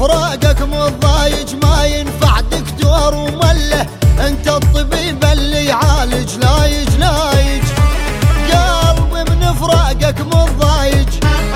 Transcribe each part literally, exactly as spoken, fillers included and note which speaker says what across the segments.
Speaker 1: فراقك مضايج ما ينفع دكتور ومله، انت الطبيب اللي يعالج لايج لايج، قلبي من فراقك مضايج.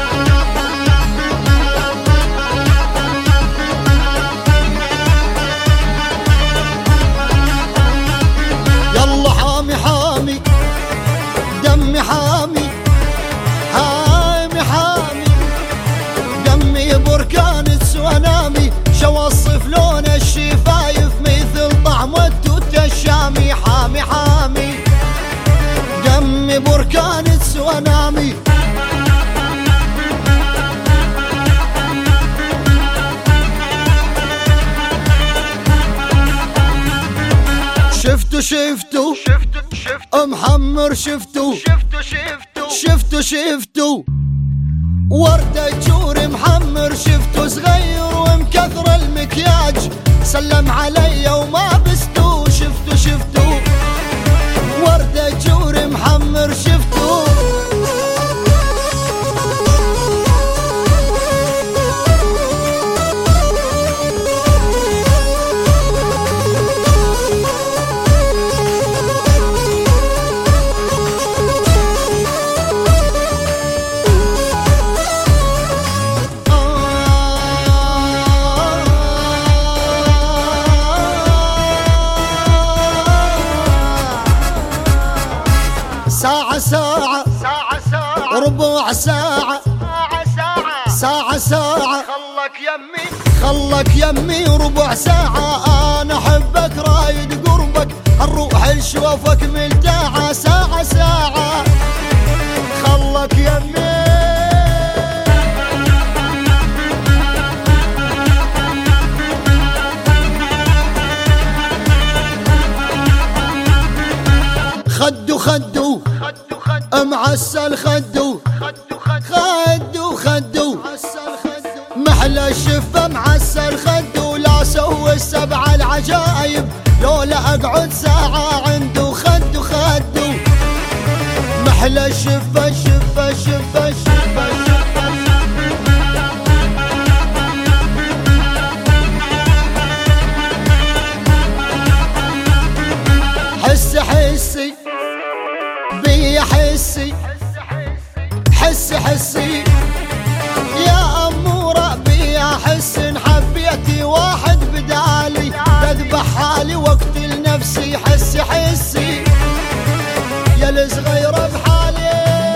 Speaker 1: يلا حامي حامي دمي حامي حامي حامي دمي بركان تسونامي، شو وصف لون الشفايف مثل طعم التوت الشامي، حامي حامي دمي بركان تسونامي. شفتو شفتو
Speaker 2: شفتو شفتو
Speaker 1: محمر شفتو
Speaker 2: شفتو شفتو
Speaker 1: شفتو شفتو وردة جوري محمر شفتو، صغير ومكثر المكياج سلم علي وما بستو، شفتو شفتو وردة جوري محمر شفتو. ساعة ساعة
Speaker 2: ساعة ساعة
Speaker 1: ربع ساعة
Speaker 2: ساعة ساعة
Speaker 1: ساعة ساعة
Speaker 2: خلك يمي
Speaker 1: خلك يمي ربع ساعة، أنا أحبك رايد قربك الروح لشوفك ملتاعة، ساعة ساعة خلك يمي. خدو خدو
Speaker 2: خدو خدو
Speaker 1: معسل خدو
Speaker 2: خدو خدو
Speaker 1: خدو خدو محلى الشفة معسل خدو، لا سوي السبع العجايب لولا اقعد ساعة عنده، خدو خدو محلى الشفة الشفة الشفة الشفة الشفة. حسي حسي بي حسي حسي حسي يا أمورة بي أحس إن حبيتي واحد بدالي تذبح حالي واقتل نفسي، حسي حسي يا الصغيرة بحالي.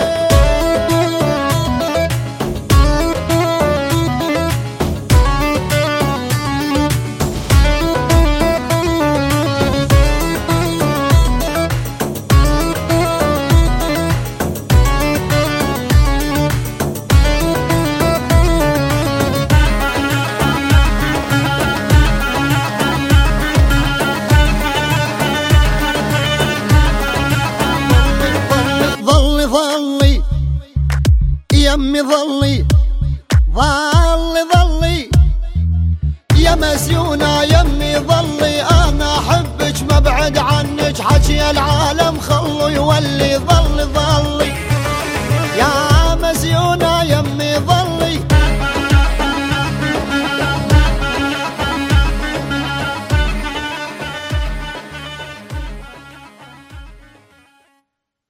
Speaker 1: ظلي يمي ظلي ظلي ظلي يا مسيونة يمي ظلي، أنا أحبك ما بعد عنك حكي العالم خلو يولي ظلي.